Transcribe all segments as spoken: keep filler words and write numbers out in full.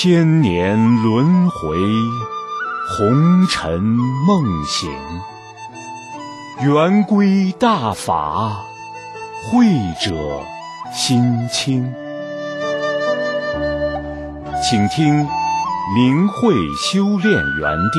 千年轮回，红尘梦醒，圆规大法，慧者心清。请听明慧修炼园地。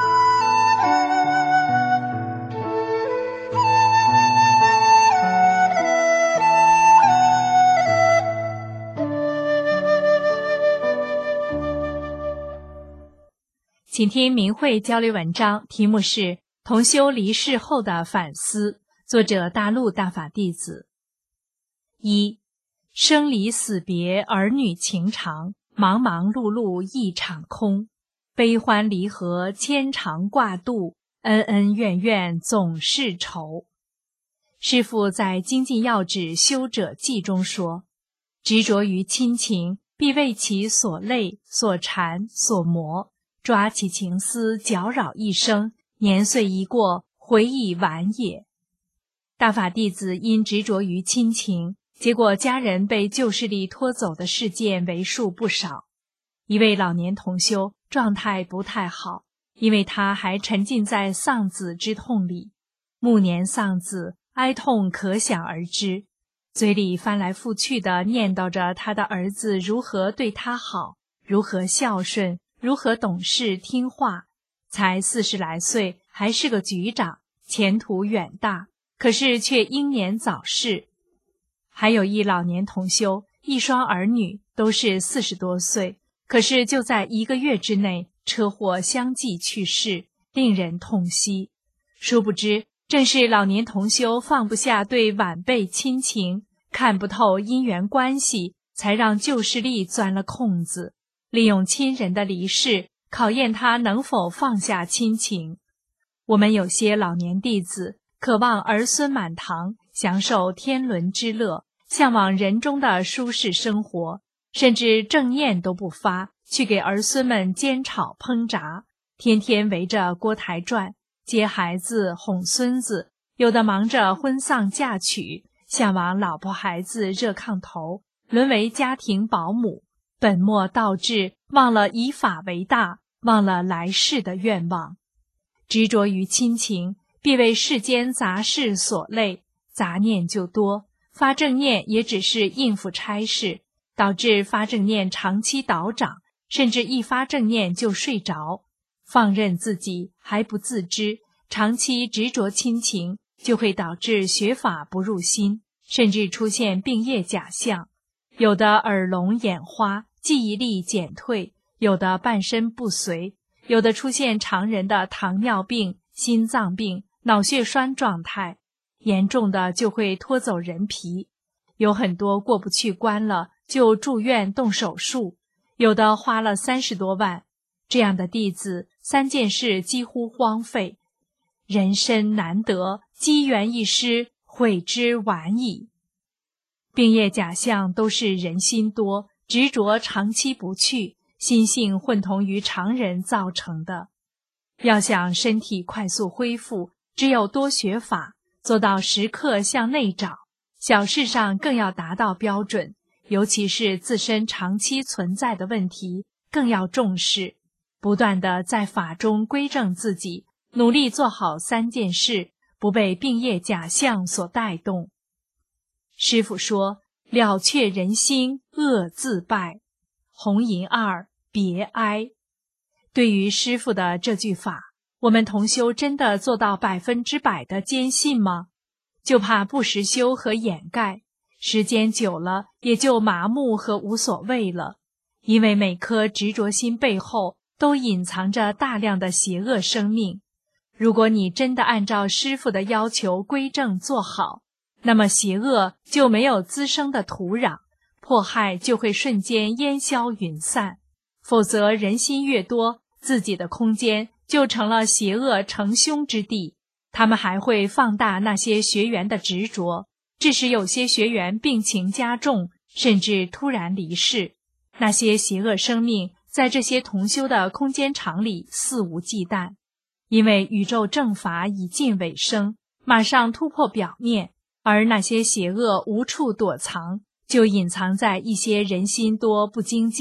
请听明慧交流文章，题目是《同修离世后的反思》，作者大陆大法弟子。一、生离死别，儿女情长，忙忙碌碌一场空，悲欢离合，牵肠挂肚，恩恩怨怨总是愁。师父在《精进要旨修者记》中说，执着于亲情，必为其所累、所缠、所磨，抓起情丝，搅扰一生，年岁一过，回忆晚也。大法弟子因执着于亲情，结果家人被旧势力拖走的事件为数不少。一位老年同修状态不太好，因为他还沉浸在丧子之痛里，暮年丧子，哀痛可想而知，嘴里翻来覆去地念叨着他的儿子如何对他好，如何孝顺，如何懂事听话，才四十来岁，还是个局长，前途远大，可是却英年早逝。还有一老年同修，一双儿女都是四十多岁，可是就在一个月之内，车祸相继去世，令人痛惜。殊不知，正是老年同修放不下对晚辈亲情，看不透因缘关系，才让旧势力钻了空子，利用亲人的离世，考验他能否放下亲情。我们有些老年弟子，渴望儿孙满堂，享受天伦之乐，向往人中的舒适生活，甚至正念都不发，去给儿孙们煎炒烹炸，天天围着锅台转，接孩子哄孙子，有的忙着婚丧嫁娶，向往老婆孩子热炕头，沦为家庭保姆，本末倒置，忘了以法为大，忘了来世的愿望。执着于亲情，必为世间杂事所累，杂念就多，发正念也只是应付差事，导致发正念长期倒长，甚至一发正念就睡着，放任自己还不自知，长期执着亲情，就会导致学法不入心，甚至出现病业假象，有的耳聋眼花，记忆力减退，有的半身不遂，有的出现常人的糖尿病、心脏病、脑血栓状态，严重的就会拖走人皮，有很多过不去关了，就住院动手术，有的花了三十多万。这样的弟子，三件事几乎荒废，人生难得，机缘一失，悔之晚矣。病业假象都是人心多，执着长期不去，心性混同于常人造成的。要想身体快速恢复，只有多学法，做到时刻向内找，小事上更要达到标准，尤其是自身长期存在的问题，更要重视，不断地在法中归正自己，努力做好三件事，不被病业假象所带动。师父说，了却人心，恶自败。红银二，别哀。对于师父的这句法，我们同修真的做到百分之百的坚信吗？就怕不实修和掩盖，时间久了也就麻木和无所谓了。因为每颗执着心背后都隐藏着大量的邪恶生命。如果你真的按照师父的要求归正做好，那么邪恶就没有滋生的土壤，迫害就会瞬间烟消云散。否则人心越多，自己的空间就成了邪恶成凶之地，他们还会放大那些学员的执着，致使有些学员病情加重，甚至突然离世。那些邪恶生命在这些同修的空间场里肆无忌惮，因为宇宙正法已近尾声，马上突破表面，而那些邪恶无处躲藏，就隐藏在一些人心多不精进、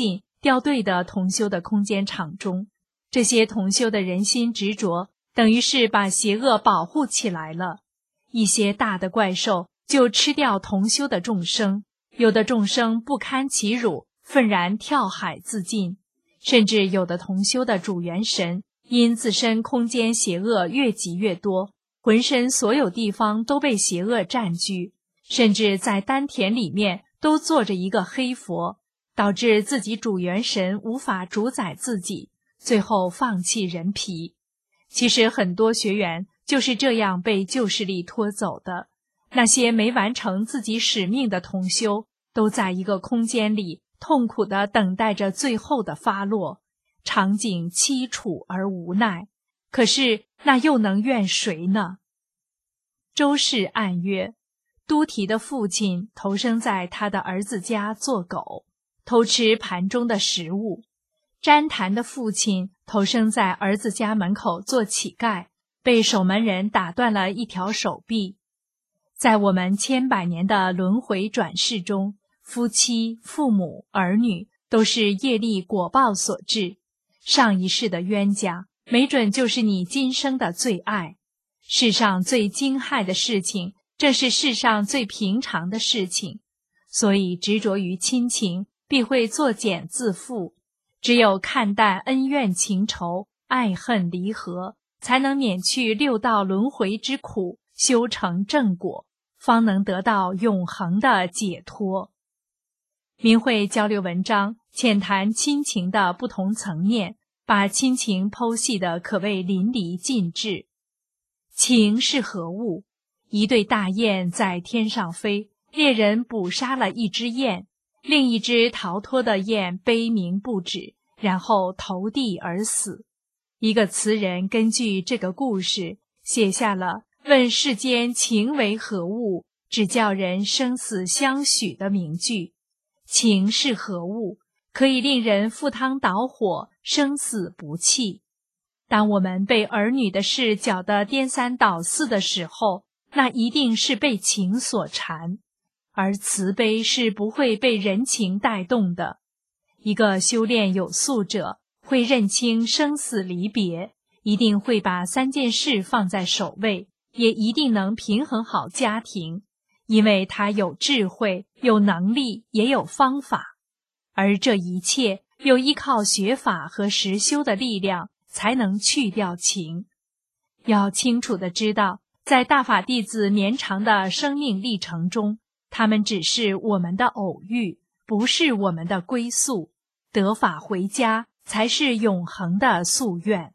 掉队的同修的空间场中，这些同修的人心执着，等于是把邪恶保护起来了。一些大的怪兽就吃掉同修的众生，有的众生不堪其辱，愤然跳海自尽，甚至有的同修的主元神因自身空间邪恶越积越多，浑身所有地方都被邪恶占据，甚至在丹田里面都坐着一个黑佛，导致自己主元神无法主宰自己，最后放弃人皮。其实很多学员就是这样被旧势力拖走的，那些没完成自己使命的同修，都在一个空间里痛苦地等待着最后的发落，场景凄楚而无奈，可是那又能怨谁呢？周氏暗月，都提的父亲投生在他的儿子家做狗，偷吃盘中的食物。旃檀的父亲投生在儿子家门口做乞丐，被守门人打断了一条手臂。在我们千百年的轮回转世中，夫妻、父母、儿女都是业力果报所致，上一世的冤家没准就是你今生的最爱。世上最惊骇的事情，这是世上最平常的事情，所以执着于亲情必会作茧自缚。只有看淡恩怨情仇，爱恨离合，才能免去六道轮回之苦，修成正果，方能得到永恒的解脱。明慧交流文章浅谈亲情的不同层面，把亲情剖析的可谓淋漓尽致。情是何物？一对大雁在天上飞，猎人捕杀了一只雁，另一只逃脱的雁悲鸣不止，然后投地而死。一个词人根据这个故事写下了问世间情为何物，只叫人生死相许的名句。情是何物？可以令人赴汤蹈火，生死不弃。当我们被儿女的事搅得颠三倒四的时候，那一定是被情所缠，而慈悲是不会被人情带动的。一个修炼有素者会认清生死离别，一定会把三件事放在首位，也一定能平衡好家庭，因为他有智慧，有能力，也有方法。而这一切又依靠学法和实修的力量，才能去掉情。要清楚地知道，在大法弟子绵长的生命历程中，他们只是我们的偶遇，不是我们的归宿。得法回家才是永恒的夙愿。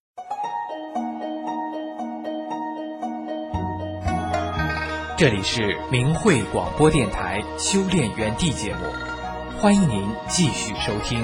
这里是明慧广播电台修炼园地节目，欢迎您继续收听。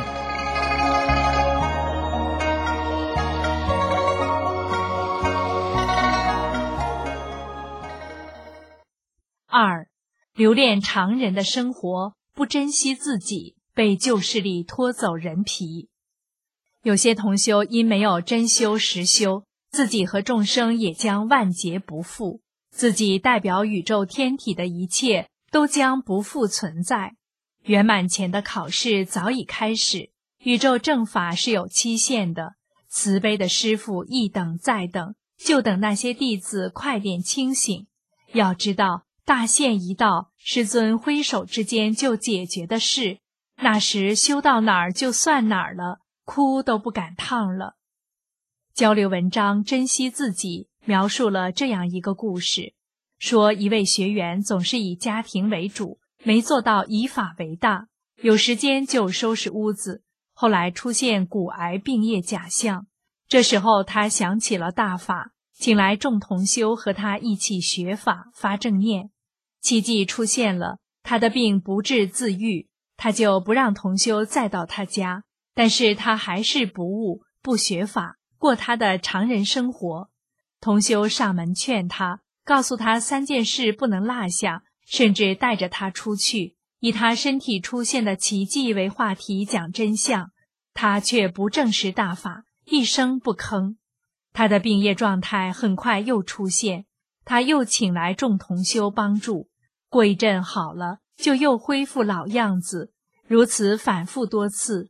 二，留恋常人的生活，不珍惜自己，被旧势力拖走人皮。有些同修因没有真修实修，自己和众生也将万劫不复，自己代表宇宙天体的一切都将不复存在。圆满前的考试早已开始，宇宙正法是有期限的，慈悲的师父一等再等，就等那些弟子快点清醒。要知道，大限一到，师尊挥手之间就解决的事，那时修到哪儿就算哪儿了，哭都不敢烫了。交流文章珍惜自己描述了这样一个故事，说一位学员总是以家庭为主，没做到以法为大，有时间就收拾屋子，后来出现骨癌病业假象。这时候他想起了大法，请来众同修和他一起学法发正念。奇迹出现了，他的病不治自愈，他就不让同修再到他家，但是他还是不悟，不学法，过他的常人生活。同修上门劝他，告诉他三件事不能落下，甚至带着他出去，以他身体出现的奇迹为话题讲真相。他却不证实大法，一声不吭。他的病业状态很快又出现，他又请来众同修帮助，过一阵好了，就又恢复老样子，如此反复多次。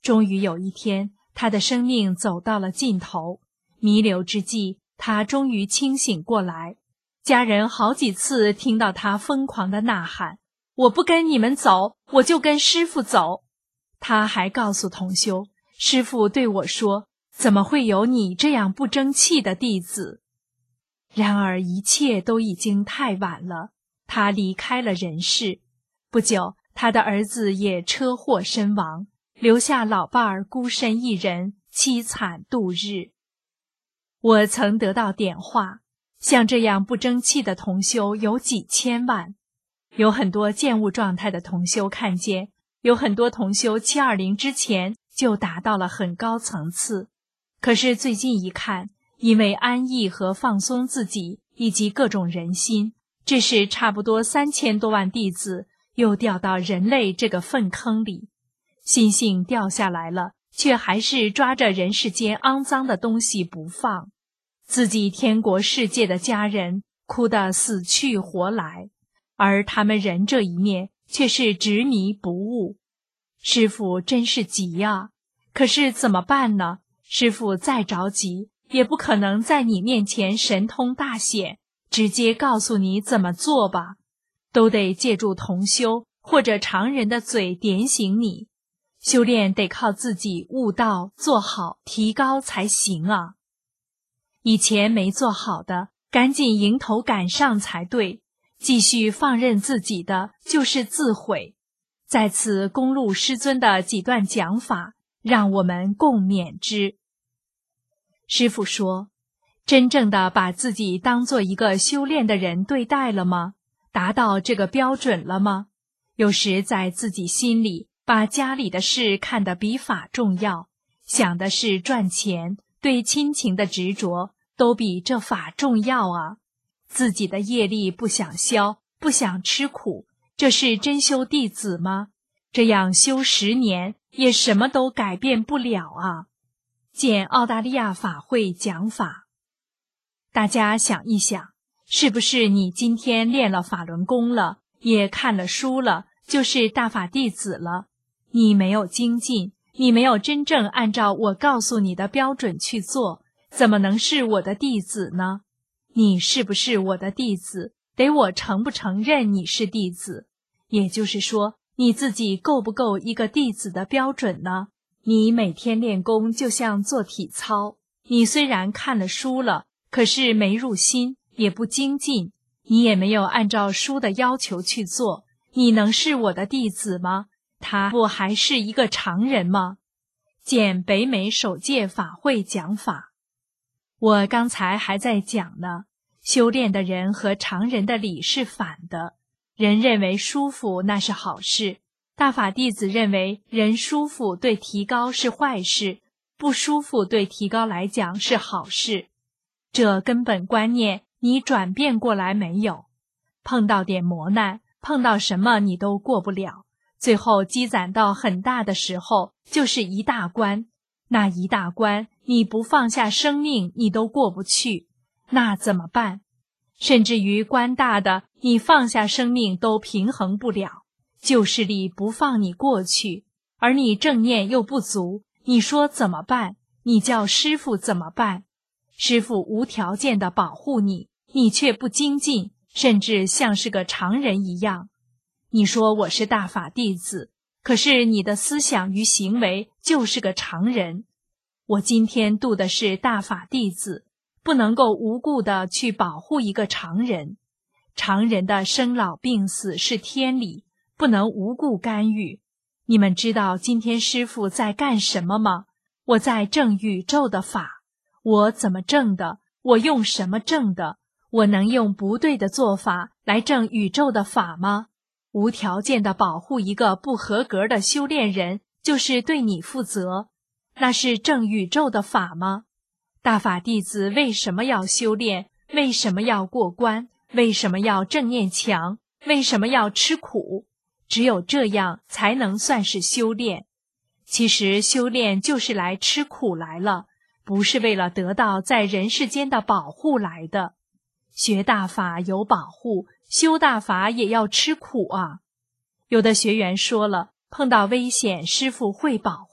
终于有一天，他的生命走到了尽头，弥留之际，他终于清醒过来。家人好几次听到他疯狂地呐喊：我不跟你们走，我就跟师父走。他还告诉同修，师父对我说，怎么会有你这样不争气的弟子？然而一切都已经太晚了，他离开了人世。不久，他的儿子也车祸身亡，留下老伴儿孤身一人，凄惨度日。我曾得到点化，像这样不争气的同修有几千万。有很多见物状态的同修看见，有很多同修七二零之前就达到了很高层次，可是最近一看，因为安逸和放松自己以及各种人心，致使差不多三千多万弟子又掉到人类这个粪坑里，心性掉下来了，却还是抓着人世间肮脏的东西不放，自己天国世界的家人哭得死去活来，而他们人这一面却是执迷不悟。师父真是急啊，可是怎么办呢？师父再着急也不可能在你面前神通大显，直接告诉你怎么做吧，都得借助同修或者常人的嘴点醒你。修炼得靠自己悟道做好提高才行啊。以前没做好的，赶紧迎头赶上才对，继续放任自己的就是自毁。在此公录师尊的几段讲法，让我们共勉之。师父说，真正的把自己当做一个修炼的人对待了吗？达到这个标准了吗？有时在自己心里把家里的事看得比法重要，想的是赚钱，对亲情的执着都比这法重要啊。自己的业力不想消，不想吃苦，这是真修弟子吗？这样修十年也什么都改变不了啊。见澳大利亚法会讲法。大家想一想，是不是你今天练了法轮功了，也看了书了，就是大法弟子了？你没有精进，你没有真正按照我告诉你的标准去做，怎么能是我的弟子呢？你是不是我的弟子，得我承不承认你是弟子。也就是说，你自己够不够一个弟子的标准呢？你每天练功就像做体操，你虽然看了书了，可是没入心，也不精进，你也没有按照书的要求去做，你能是我的弟子吗？他不还是一个常人吗？见北美首届法会讲法。我刚才还在讲呢，修炼的人和常人的理是反的，人认为舒服那是好事，大法弟子认为人舒服对提高是坏事，不舒服对提高来讲是好事。这根本观念你转变过来没有？碰到点磨难，碰到什么你都过不了，最后积攒到很大的时候就是一大关，那一大关你不放下生命你都过不去，那怎么办？甚至于关大的你放下生命都平衡不了，旧势力不放你过去，而你正念又不足，你说怎么办？你叫师父怎么办？师父无条件的保护你，你却不精进，甚至像是个常人一样。你说我是大法弟子，可是你的思想与行为就是个常人。我今天度的是大法弟子，不能够无故的去保护一个常人。常人的生老病死是天理，不能无故干预。你们知道今天师父在干什么吗？我在证宇宙的法。我怎么证的？我用什么证的？我能用不对的做法来证宇宙的法吗？无条件的保护一个不合格的修炼人，就是对你负责。那是证宇宙的法吗？大法弟子为什么要修炼？为什么要过关？为什么要正念强？为什么要吃苦？只有这样才能算是修炼。其实修炼就是来吃苦来了，不是为了得到在人世间的保护来的。学大法有保护，修大法也要吃苦啊。有的学员说了，碰到危险师父会保护，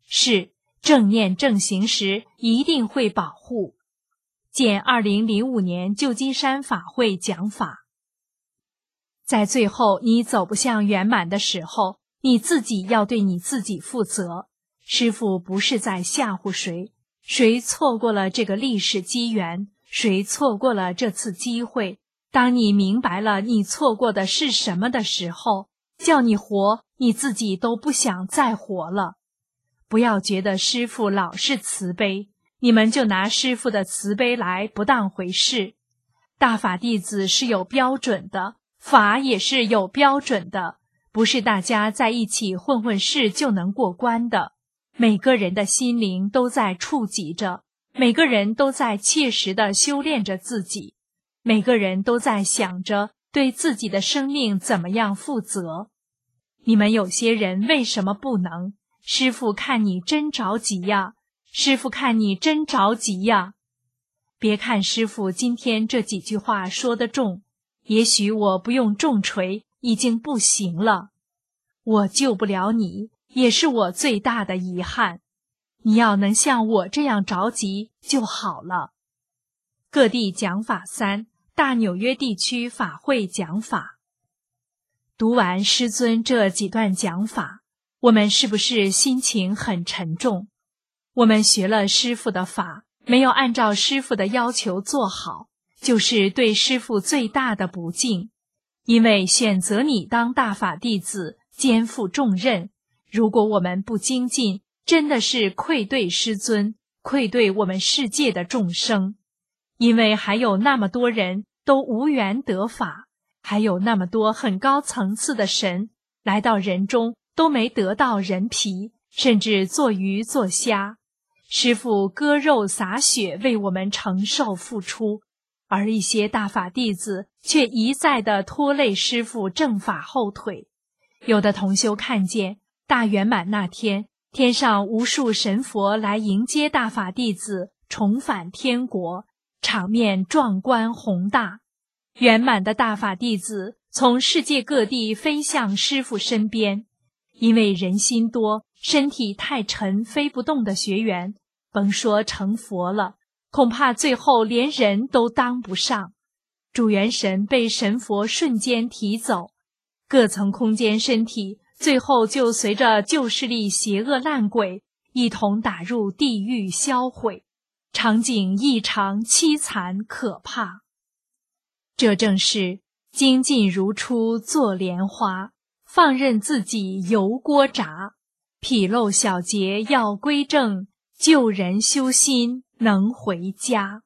是正念正行时一定会保护。见二零零五年旧金山法会讲法。在最后你走不向圆满的时候，你自己要对你自己负责。师父不是在吓唬谁，谁错过了这个历史机缘，谁错过了这次机会。当你明白了你错过的是什么的时候，叫你活，你自己都不想再活了。不要觉得师父老是慈悲，你们就拿师父的慈悲来不当回事。大法弟子是有标准的，法也是有标准的，不是大家在一起混混事就能过关的。每个人的心灵都在触及着，每个人都在切实地修炼着自己，每个人都在想着对自己的生命怎么样负责。你们有些人为什么不能？师父看你真着急呀，师父看你真着急呀。别看师父今天这几句话说得重，也许我不用重锤已经不行了。我救不了你，也是我最大的遗憾。你要能像我这样着急就好了。各地讲法三，大纽约地区法会讲法。读完师尊这几段讲法，我们是不是心情很沉重？我们学了师父的法，没有按照师父的要求做好，就是对师父最大的不敬。因为选择你当大法弟子，肩负重任，如果我们不精进，真的是愧对师尊，愧对我们世界的众生。因为还有那么多人都无缘得法，还有那么多很高层次的神来到人中都没得到人皮，甚至做鱼做虾。师父割肉洒血为我们承受付出，而一些大法弟子却一再地拖累师父正法后腿。有的同修看见大圆满那天，天上无数神佛来迎接大法弟子重返天国，场面壮观宏大。圆满的大法弟子从世界各地飞向师父身边，因为人心多，身体太沉飞不动的学员，甭说成佛了，恐怕最后连人都当不上。主元神被神佛瞬间提走，各层空间身体最后就随着旧势力邪恶烂鬼一同打入地狱销毁，场景异常凄惨可怕。这正是精进如初做莲花，放任自己油锅炸，纰漏小节要归正，救人修心能回家。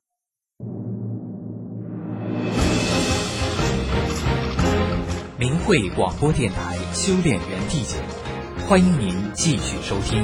明慧广播电台修炼园地节目，欢迎您继续收听。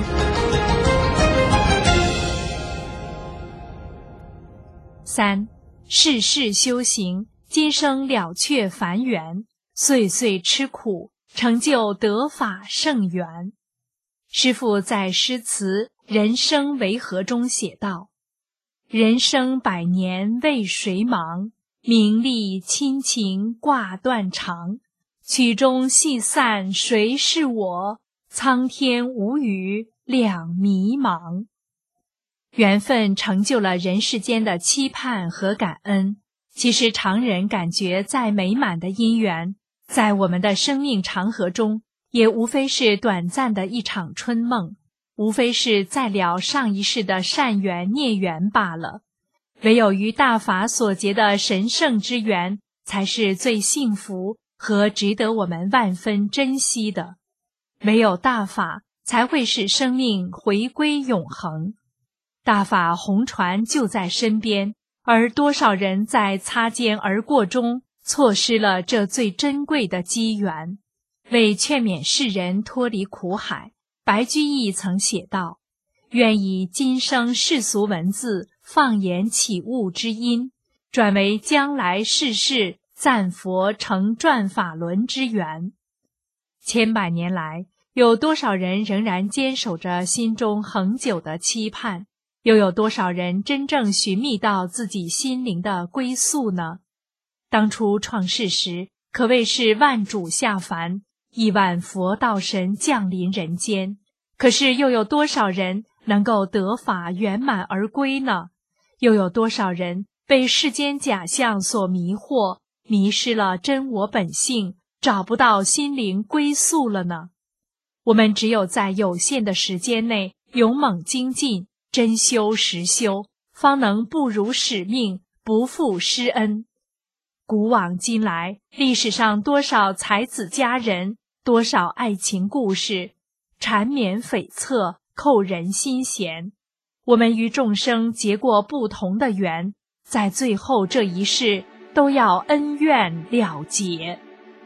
三，世世修行，今生了却凡缘，岁岁吃苦，成就得法圣缘。师父在诗词《人生为何》中写道：人生百年为谁忙，名利亲情挂断肠，曲终戏散谁是我，苍天无语两迷茫。缘分成就了人世间的期盼和感恩。其实常人感觉再美满的因缘，在我们的生命长河中，也无非是短暂的一场春梦，无非是再了上一世的善缘孽缘罢了。唯有于大法所结的神圣之缘，才是最幸福和值得我们万分珍惜的。唯有大法，才会使生命回归永恒。大法红船就在身边，而多少人在擦肩而过中错失了这最珍贵的机缘。为劝勉世人脱离苦海，白居易曾写道：愿以今生世俗文字放言起悟之音，转为将来世世赞佛成转法轮之缘。千百年来，有多少人仍然坚守着心中恒久的期盼？又有多少人真正寻觅到自己心灵的归宿呢？当初创世时，可谓是万主下凡，亿万佛道神降临人间， 可是又有多少人能够得法圆满而归呢？又有多少人被世间假象所迷惑，迷失了真我本性，找不到心灵归宿了呢？我们只有在有限的时间内勇猛精进，真修实修，方能不辱使命，不负师恩。古往今来，历史上多少才子佳人，多少爱情故事，缠绵悱恻，扣人心弦。我们与众生结过不同的缘，在最后这一世都要恩怨了结。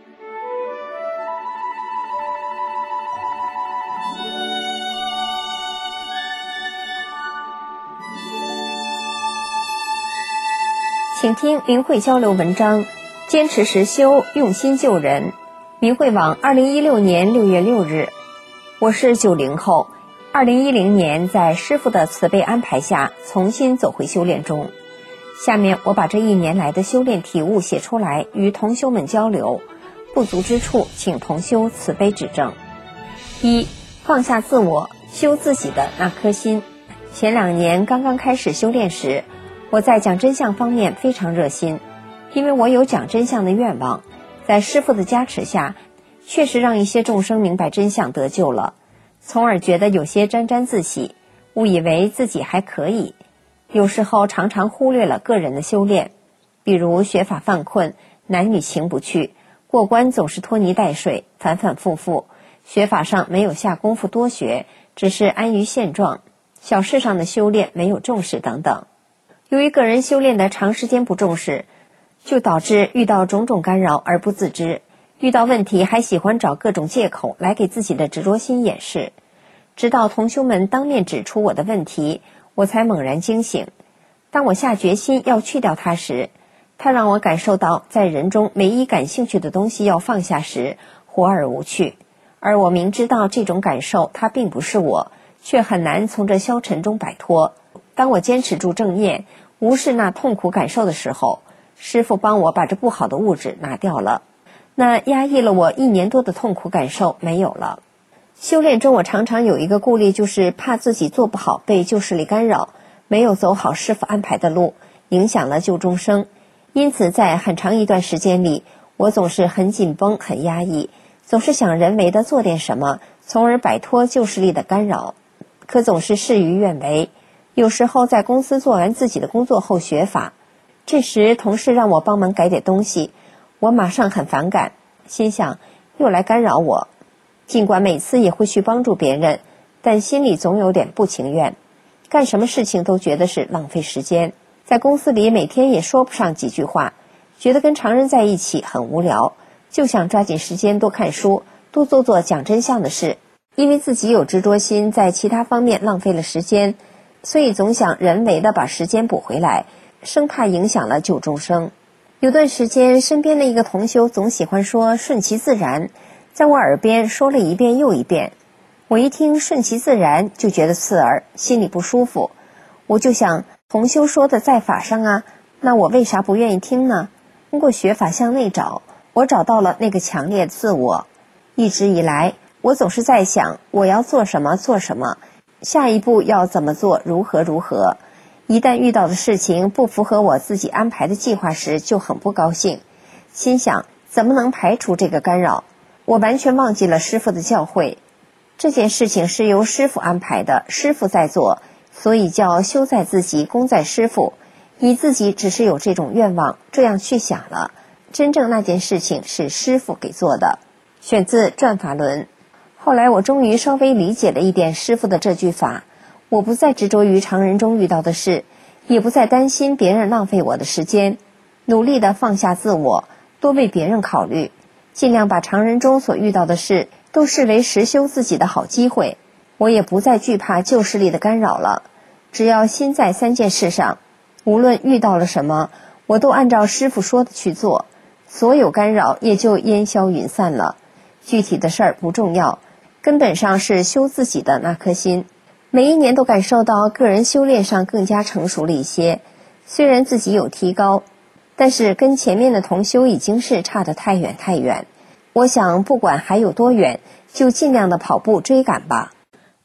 请听明慧交流文章，坚持实修，用心救人。明慧网二零一六年六月六日，我是九零后，二零一零年在师父的慈悲安排下，重新走回修炼中。下面我把这一年来的修炼体悟写出来，与同修们交流。不足之处，请同修慈悲指正。一、放下自我，修自己的那颗心。前两年刚刚开始修炼时，我在讲真相方面非常热心，因为我有讲真相的愿望。在师父的加持下，确实让一些众生明白真相得救了，从而觉得有些沾沾自喜，误以为自己还可以。有时候常常忽略了个人的修炼，比如学法犯困，男女情不去，过关总是拖泥带水，反反复复，学法上没有下功夫多学，只是安于现状，小事上的修炼没有重视等等。由于个人修炼的长时间不重视，就导致遇到种种干扰而不自知，遇到问题还喜欢找各种借口来给自己的执着心掩饰。直到同修们当面指出我的问题，我才猛然惊醒。当我下决心要去掉它时，它让我感受到在人中唯一感兴趣的东西要放下时，活而无趣。而我明知道这种感受它并不是我，却很难从这消沉中摆脱。当我坚持住正念，无视那痛苦感受的时候，师父帮我把这不好的物质拿掉了，那压抑了我一年多的痛苦感受没有了。修炼中我常常有一个顾虑，就是怕自己做不好被旧势力干扰，没有走好师父安排的路，影响了救众生。因此在很长一段时间里，我总是很紧绷很压抑，总是想人为的做点什么，从而摆脱旧势力的干扰，可总是事与愿违。有时候在公司做完自己的工作后学法，这时同事让我帮忙改点东西，我马上很反感，心想又来干扰我。尽管每次也会去帮助别人，但心里总有点不情愿，干什么事情都觉得是浪费时间。在公司里每天也说不上几句话，觉得跟常人在一起很无聊，就想抓紧时间多看书，多做做讲真相的事。因为自己有执着心，在其他方面浪费了时间，所以总想人为的把时间补回来，生怕影响了救众生。有段时间身边的一个同修总喜欢说顺其自然，在我耳边说了一遍又一遍。我一听顺其自然就觉得刺耳，心里不舒服。我就想，同修说的在法上啊，那我为啥不愿意听呢？通过学法向内找，我找到了那个强烈的自我。一直以来我总是在想我要做什么做什么，下一步要怎么做，如何如何。一旦遇到的事情不符合我自己安排的计划时，就很不高兴，心想怎么能排除这个干扰。我完全忘记了师父的教诲，这件事情是由师父安排的，师父在做，所以叫修在自己，功在师父。你自己只是有这种愿望，这样去想了，真正那件事情是师父给做的。选自转法轮。后来我终于稍微理解了一点师父的这句法，我不再执着于常人中遇到的事，也不再担心别人浪费我的时间，努力地放下自我，多为别人考虑，尽量把常人中所遇到的事都视为实修自己的好机会。我也不再惧怕旧势力的干扰了，只要心在三件事上，无论遇到了什么，我都按照师父说的去做，所有干扰也就烟消云散了。具体的事儿不重要，根本上是修自己的那颗心。每一年都感受到个人修炼上更加成熟了一些，虽然自己有提高，但是跟前面的同修已经是差得太远太远。我想不管还有多远，就尽量的跑步追赶吧。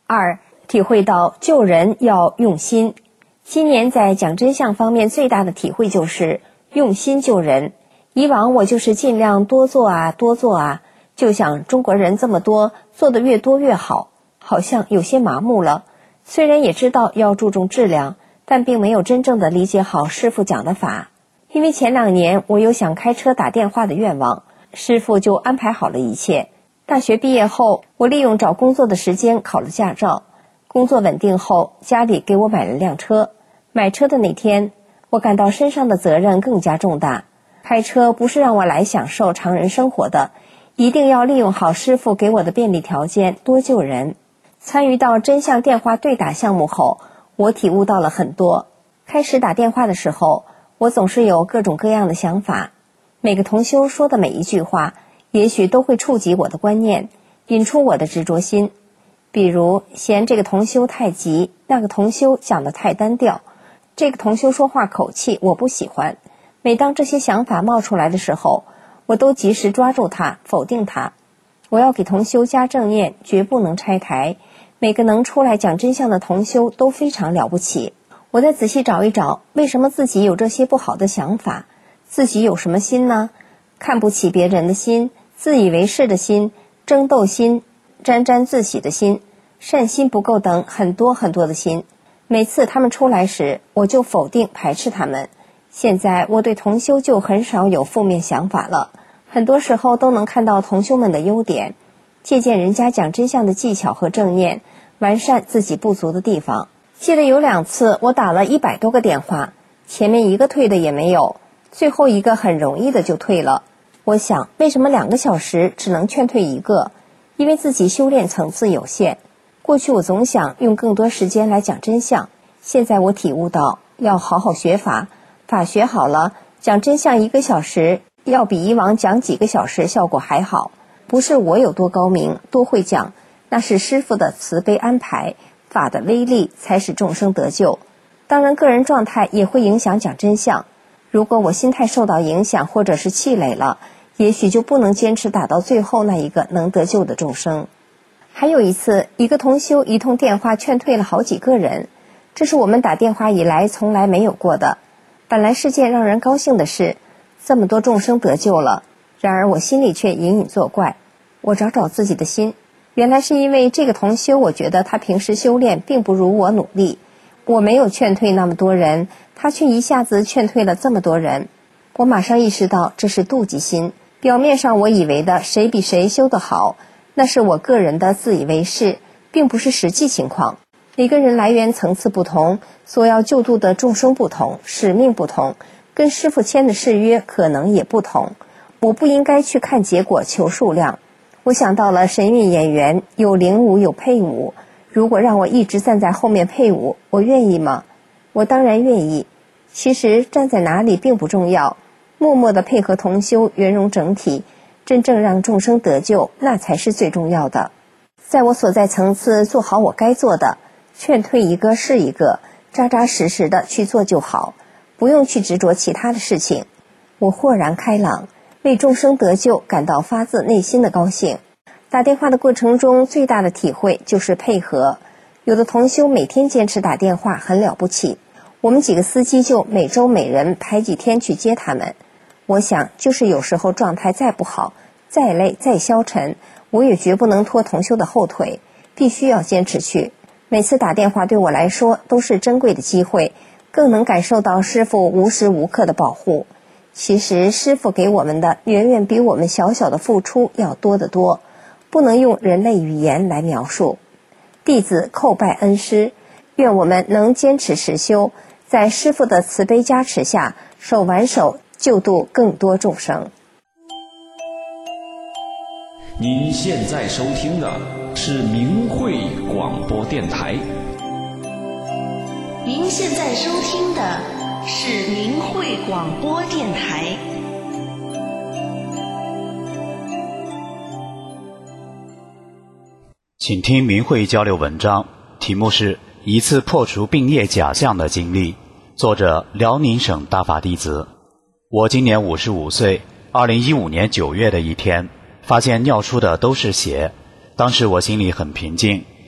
二、体会到救人要用心。今年在讲真相方面最大的体会就是用心救人。以往我就是尽量多做啊多做啊，就想中国人这么多，做得越多越好，好像有些麻木了。虽然也知道要注重质量，但并没有真正的理解好师父讲的法。因为前两年我有想开车打电话的愿望，师父就安排好了一切。大学毕业后，我利用找工作的时间考了驾照。工作稳定后，家里给我买了辆车。买车的那天，我感到身上的责任更加重大。开车不是让我来享受常人生活的，一定要利用好师父给我的便利条件，多救人。参与到真相电话对打项目后，我体悟到了很多。开始打电话的时候，我总是有各种各样的想法，每个同修说的每一句话，也许都会触及我的观念，引出我的执着心。比如嫌这个同修太急，那个同修讲得太单调，这个同修说话口气我不喜欢。每当这些想法冒出来的时候，我都及时抓住它，否定它。我要给同修加正念，绝不能拆台。每个能出来讲真相的同修都非常了不起。我再仔细找一找，为什么自己有这些不好的想法？自己有什么心呢？看不起别人的心，自以为是的心，争斗心，沾沾自喜的心，善心不够等很多很多的心。每次他们出来时，我就否定排斥他们。现在我对同修就很少有负面想法了，很多时候都能看到同修们的优点，借鉴人家讲真相的技巧和正念，完善自己不足的地方。记得有两次我打了一百多个电话，前面一个退的也没有，最后一个很容易的就退了。我想为什么两个小时只能劝退一个？因为自己修炼层次有限。过去我总想用更多时间来讲真相，现在我体悟到要好好学法，法学好了，讲真相一个小时要比以往讲几个小时效果还好。不是我有多高明多会讲，那是师父的慈悲安排，法的威力才使众生得救。当然个人状态也会影响讲真相，如果我心态受到影响或者是气馁了，也许就不能坚持打到最后那一个能得救的众生。还有一次，一个同修一通电话劝退了好几个人，这是我们打电话以来从来没有过的。本来是件让人高兴的事，这么多众生得救了，然而我心里却隐隐作怪。我找找自己的心，原来是因为这个同修，我觉得他平时修炼并不如我努力，我没有劝退那么多人，他却一下子劝退了这么多人。我马上意识到这是妒忌心，表面上我以为的谁比谁修得好，那是我个人的自以为是，并不是实际情况。每个人来源层次不同，所要救度的众生不同，使命不同，跟师父签的誓约可能也不同。我不应该去看结果求数量。我想到了神韵演员，有领舞有配舞，如果让我一直站在后面配舞，我愿意吗？我当然愿意。其实站在哪里并不重要，默默地配合同修，圆融整体，真正让众生得救，那才是最重要的。在我所在层次做好我该做的，劝退一个是一个，扎扎实实的去做就好，不用去执着其他的事情。我豁然开朗，为众生得救感到发自内心的高兴。打电话的过程中最大的体会就是配合，有的同修每天坚持打电话很了不起，我们几个司机就每周每人排几天去接他们。我想就是有时候状态再不好，再累再消沉，我也绝不能拖同修的后腿，必须要坚持去。每次打电话对我来说都是珍贵的机会，更能感受到师父无时无刻的保护。其实师父给我们的远远比我们小小的付出要多得多，不能用人类语言来描述。弟子叩拜恩师，愿我们能坚持实修，在师父的慈悲加持下，手挽手救度更多众生。 您现在收听的是明慧广播电台。 您现在收听的是明慧广播电台。 请听明慧交流文章，题目是一次破除病业假象的经历，作者辽宁省大法弟子。我今年五十五岁，二零一五年九月的一天，发现尿出的都是血。当时我心里很平静，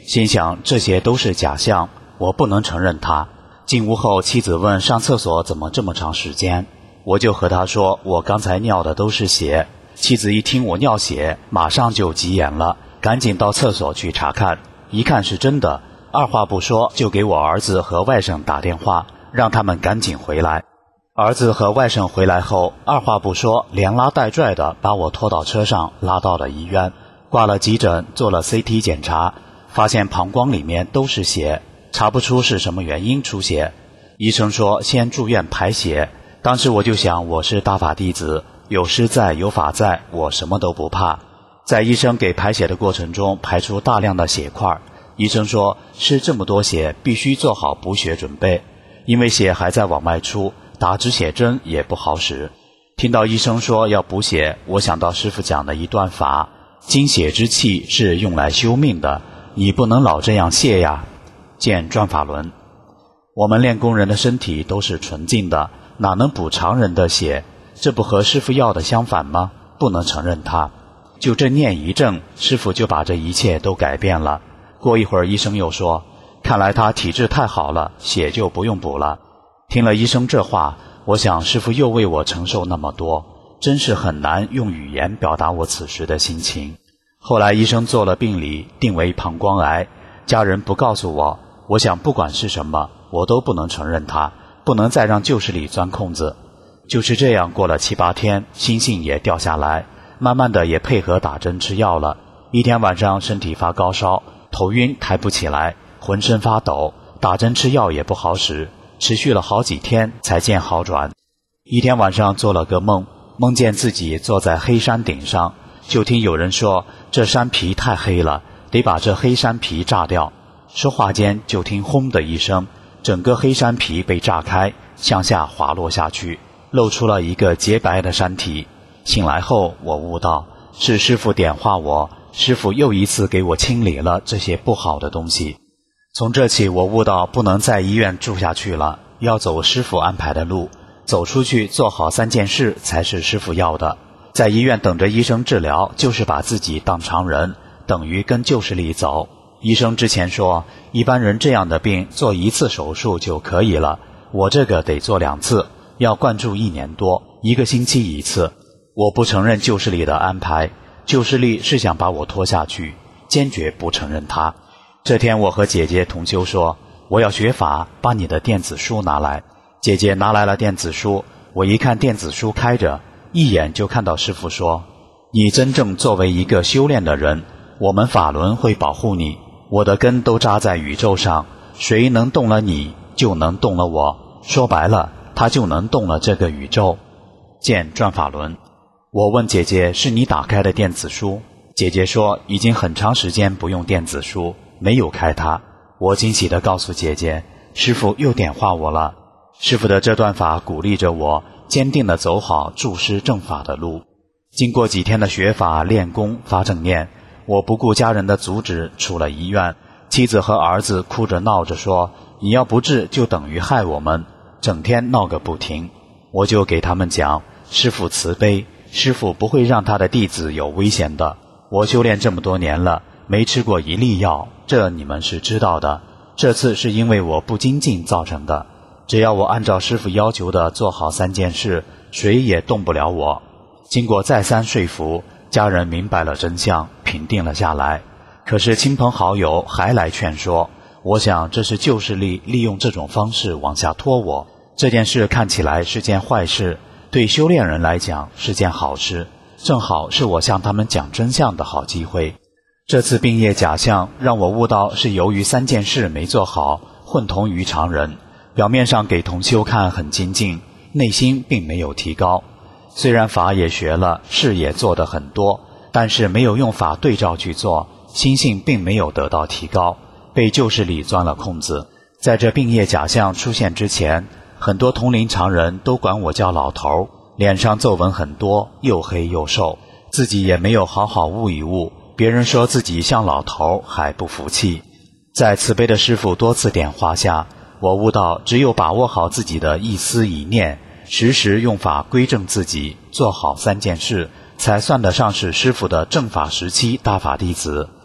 心想这些都是假象，我不能承认它。进屋后，妻子问上厕所怎么这么长时间，我就和她说我刚才尿的都是血。妻子一听我尿血，马上就急眼了，赶紧到厕所去查看，一看是真的，二话不说就给我儿子和外甥打电话，让他们赶紧回来。儿子和外甥回来后，二话不说，连拉带拽的把我拖到车上，拉到了医院，挂了急诊，做了 C T 检查，发现膀胱里面都是血，查不出是什么原因出血。医生说先住院排血。当时我就想，我是大法弟子，有师在有法在，我什么都不怕。在医生给排血的过程中，排出大量的血块，医生说是这么多血，必须做好补血准备，因为血还在往外出，打止血针也不好使。听到医生说要补血，我想到师父讲的一段法，精血之气是用来修命的，你不能老这样泄呀。见转法轮。我们练功人的身体都是纯净的，哪能补常人的血？这不和师父要的相反吗？不能承认它。就这念一阵，师父就把这一切都改变了。过一会儿医生又说，看来他体质太好了，血就不用补了。听了医生这话，我想师父又为我承受那么多，真是很难用语言表达我此时的心情。后来医生做了病理，定为膀胱癌，家人不告诉我，我想不管是什么，我都不能承认它，不能再让旧势力钻空子。就是这样过了七八天，心性也掉下来，慢慢的也配合打针吃药了。一天晚上身体发高烧，头晕抬不起来，浑身发抖，打针吃药也不好使，持续了好几天才见好转。一天晚上做了个梦，梦见自己坐在黑山顶上，就听有人说这山皮太黑了，得把这黑山皮炸掉。说话间就听轰的一声，整个黑山皮被炸开，向下滑落下去，露出了一个洁白的山体。醒来后我悟到，是师父点化我，师父又一次给我清理了这些不好的东西。从这起我悟到不能在医院住下去了，要走师父安排的路，走出去做好三件事才是师父要的。在医院等着医生治疗，就是把自己当常人，等于跟旧势力走。医生之前说，一般人这样的病做一次手术就可以了，我这个得做两次，要灌注一年多，一个星期一次。我不承认旧势力的安排，旧势力是想把我拖下去，坚决不承认它。这天我和姐姐同修说，我要学法，把你的电子书拿来。姐姐拿来了电子书，我一看电子书开着，一眼就看到师父说，你真正作为一个修炼的人，我们法轮会保护你，我的根都扎在宇宙上，谁能动了你，就能动了我，说白了，他就能动了这个宇宙。见转法轮。我问姐姐，是你打开的电子书？姐姐说已经很长时间不用电子书，没有开它。我惊喜地告诉姐姐，师父又点化我了。师父的这段法鼓励着我，坚定地走好注师正法的路。经过几天的学法练功发正念，我不顾家人的阻止出了医院。妻子和儿子哭着闹着说，你要不治就等于害我们，整天闹个不停。我就给他们讲，师父慈悲，师父不会让他的弟子有危险的。我修炼这么多年了，没吃过一粒药，这你们是知道的。这次是因为我不精进造成的，只要我按照师父要求的做好三件事，谁也动不了我。经过再三说服，家人明白了真相，平定了下来。可是亲朋好友还来劝说，我想这是旧势力利用这种方式往下拖我。这件事看起来是件坏事，对修炼人来讲是件好事，正好是我向他们讲真相的好机会。这次病业假象让我悟到，是由于三件事没做好，混同于常人。表面上给同修看很精进，内心并没有提高。虽然法也学了，事也做得很多，但是没有用法对照去做，心性并没有得到提高，被旧势力钻了空子。在这病业假象出现之前，很多同龄常人都管我叫老头，脸上皱纹很多，又黑又瘦，自己也没有好好悟一悟，别人说自己像老头还不服气。在慈悲的师父多次点化下，我悟到只有把握好自己的一思一念，时时用法归正自己，做好三件事，才算得上是师父的正法时期大法弟子。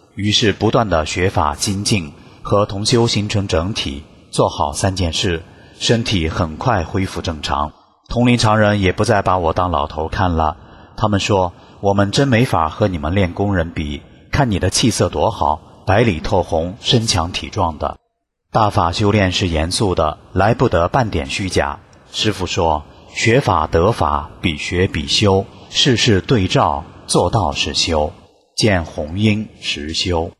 于是不断的学法精进，和同修形成整体，做好三件事，身体很快恢复正常。同龄常人也不再把我当老头看了，他们说，我们真没法和你们练功人比，看你的气色多好，白里透红，身强体壮的。大法修炼是严肃的，来不得半点虚假。师父说，学法得法，比学比修，事事对照，做到是修，见红英实修。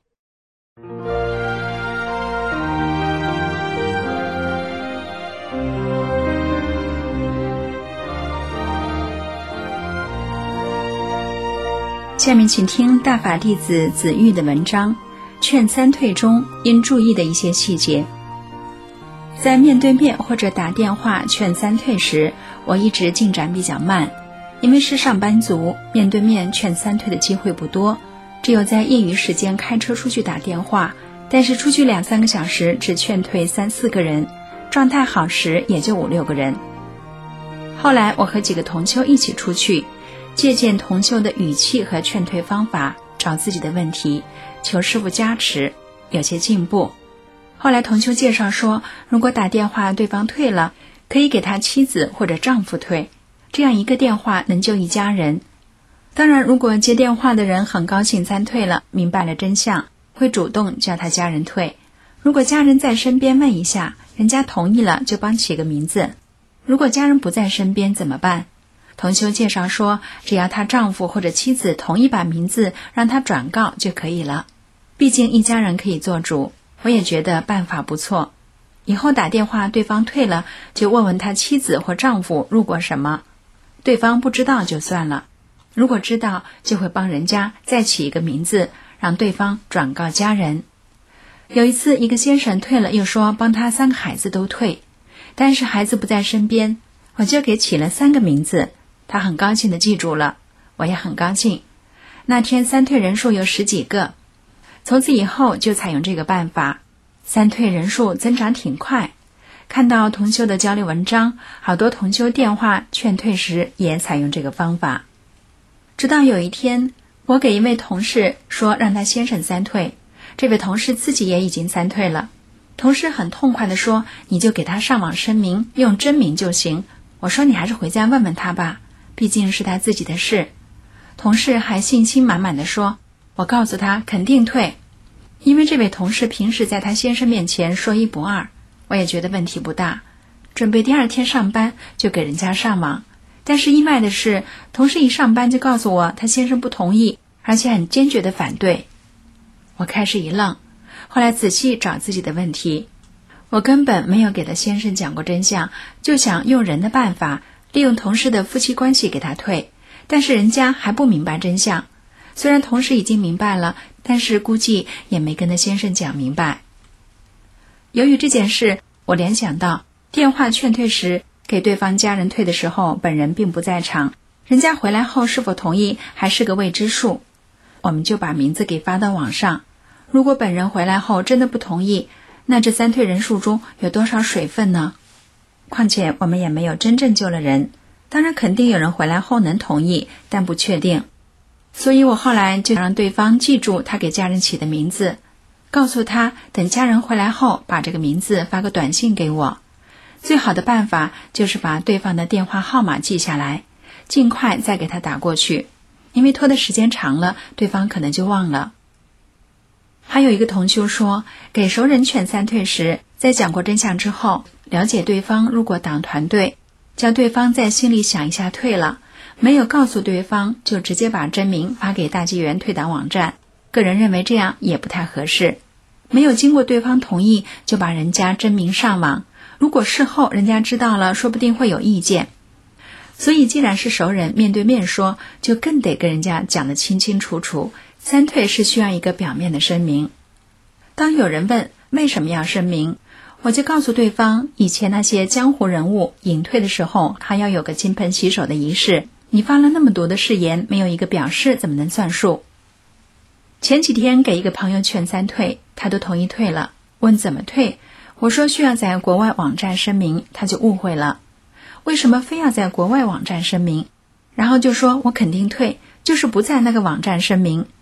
下面请听大法弟子子玉的文章，劝三退中应注意的一些细节。在面对面或者打电话劝三退时，我一直进展比较慢，因为是上班族，面对面劝三退的机会不多，只有在业余时间开车出去打电话，但是出去两三个小时只劝退三四个人，状态好时也就五六个人。后来我和几个同修一起出去，借鉴同修的语气和劝退方法，找自己的问题，求师父加持，有些进步。后来同修介绍说，如果打电话对方退了，可以给他妻子或者丈夫退，这样一个电话能救一家人。当然，如果接电话的人很高兴三退了，明白了真相，会主动叫他家人退。如果家人在身边问一下，人家同意了就帮起个名字。如果家人不在身边怎么办？同修介绍说，只要她丈夫或者妻子同意把名字让她转告就可以了，毕竟一家人可以做主。我也觉得办法不错，以后打电话对方退了，就问问他妻子或丈夫入过什么，对方不知道就算了，如果知道就会帮人家再起一个名字，让对方转告家人。有一次一个先生退了，又说帮他三个孩子都退，但是孩子不在身边，我就给起了三个名字，他很高兴地记住了，我也很高兴。那天三退人数有十几个，从此以后就采用这个办法，三退人数增长挺快。看到同修的交流文章，好多同修电话劝退时也采用这个方法。直到有一天，我给一位同事说让他先生三退，这位同事自己也已经三退了。同事很痛快地说，你就给他上网声明，用真名就行。我说你还是回家问问他吧，毕竟是他自己的事。同事还信心满满地说，我告诉他肯定退。因为这位同事平时在他先生面前说一不二，我也觉得问题不大，准备第二天上班就给人家上网。但是意外的是，同事一上班就告诉我他先生不同意，而且很坚决的反对。我开始一愣，后来仔细找自己的问题，我根本没有给他先生讲过真相，就想用人的办法，利用同事的夫妻关系给他退，但是人家还不明白真相。虽然同事已经明白了，但是估计也没跟他先生讲明白。由于这件事，我联想到电话劝退时给对方家人退的时候，本人并不在场，人家回来后是否同意还是个未知数。我们就把名字给发到网上，如果本人回来后真的不同意，那这三退人数中有多少水分呢？况且我们也没有真正救了人，当然肯定有人回来后能同意，但不确定。所以我后来就让对方记住他给家人起的名字，告诉他等家人回来后把这个名字发个短信给我。最好的办法就是把对方的电话号码记下来，尽快再给他打过去，因为拖的时间长了，对方可能就忘了。还有一个同修说，给熟人劝三退时，在讲过真相之后，了解对方入过党团队，叫对方在心里想一下退了，没有告诉对方就直接把真名发给大纪元退党网站，个人认为这样也不太合适。没有经过对方同意就把人家真名上网，如果事后人家知道了，说不定会有意见。所以既然是熟人，面对面说，就更得跟人家讲得清清楚楚，三退是需要一个表面的声明。当有人问为什么要声明，我就告诉对方，以前那些江湖人物隐退的时候还要有个金盆洗手的仪式，你发了那么多的誓言，没有一个表示怎么能算数？前几天给一个朋友劝三退，他都同意退了，问怎么退，我说需要在国外网站声明，他就误会了，为什么非要在国外网站声明？然后就说我肯定退，就是不在那个网站声明。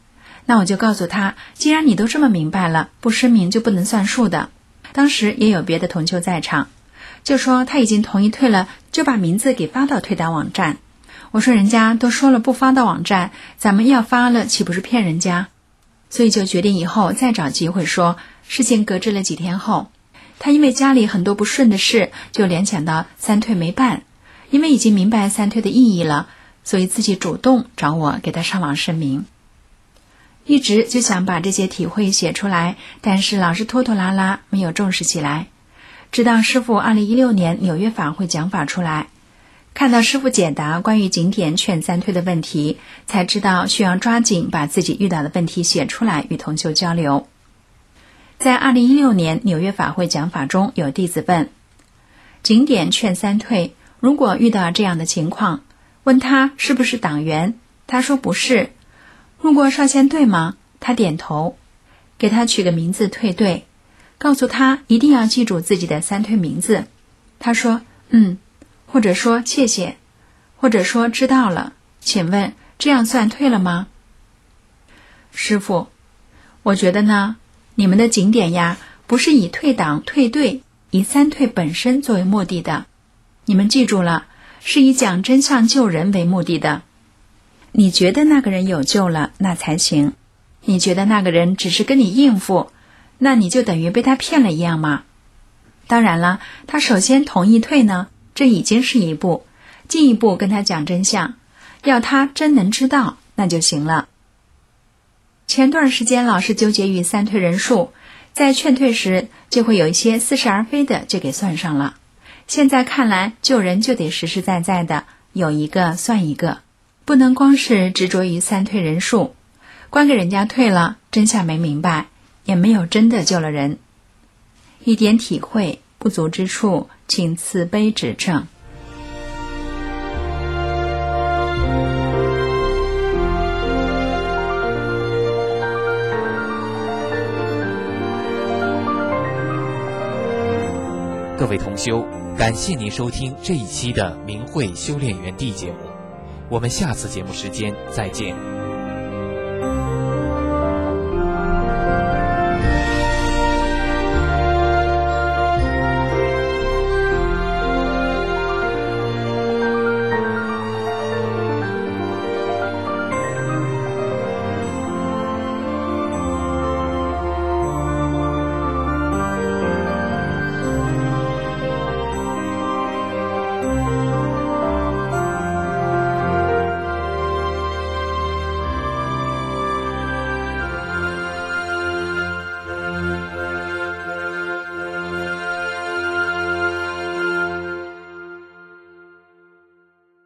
那我就告诉他，既然你都这么明白了，不声明就不能算数的。当时也有别的同修在场，就说他已经同意退了，就把名字给发到退单网站。我说人家都说了不发到网站，咱们要发了岂不是骗人家？所以就决定以后再找机会说。事情搁置了几天后，他因为家里很多不顺的事，就联想到三退没办，因为已经明白三退的意义了，所以自己主动找我给他上网声明。一直就想把这些体会写出来，但是老是拖拖拉拉，没有重视起来。直到师父二零一六年纽约法会讲法出来，看到师父解答关于景点劝三退的问题，才知道需要抓紧把自己遇到的问题写出来与同修交流。在二零一六年纽约法会讲法中，有弟子问景点劝三退，如果遇到这样的情况，问他是不是党员，他说不是。如果少先对吗？他点头。给他取个名字退队，告诉他一定要记住自己的三退名字。他说嗯，或者说谢谢，或者说知道了。请问这样算退了吗？师父，我觉得呢，你们的景点呀，不是以退党退队，以三退本身作为目的的。你们记住了，是以讲真相救人为目的的。你觉得那个人有救了，那才行。你觉得那个人只是跟你应付，那你就等于被他骗了一样吗？当然了，他首先同意退呢，这已经是一步，进一步跟他讲真相，要他真能知道，那就行了。前段时间老是纠结于三退人数，在劝退时就会有一些似是而非的就给算上了。现在看来，救人就得实实在在的，有一个算一个，不能光是执着于三退人数，光给人家退了，真相没明白，也没有真的救了人。一点体会，不足之处，请慈悲指正。 各位同修，感谢您收听这一期的明慧修炼园地节目，我们下次节目时间再见。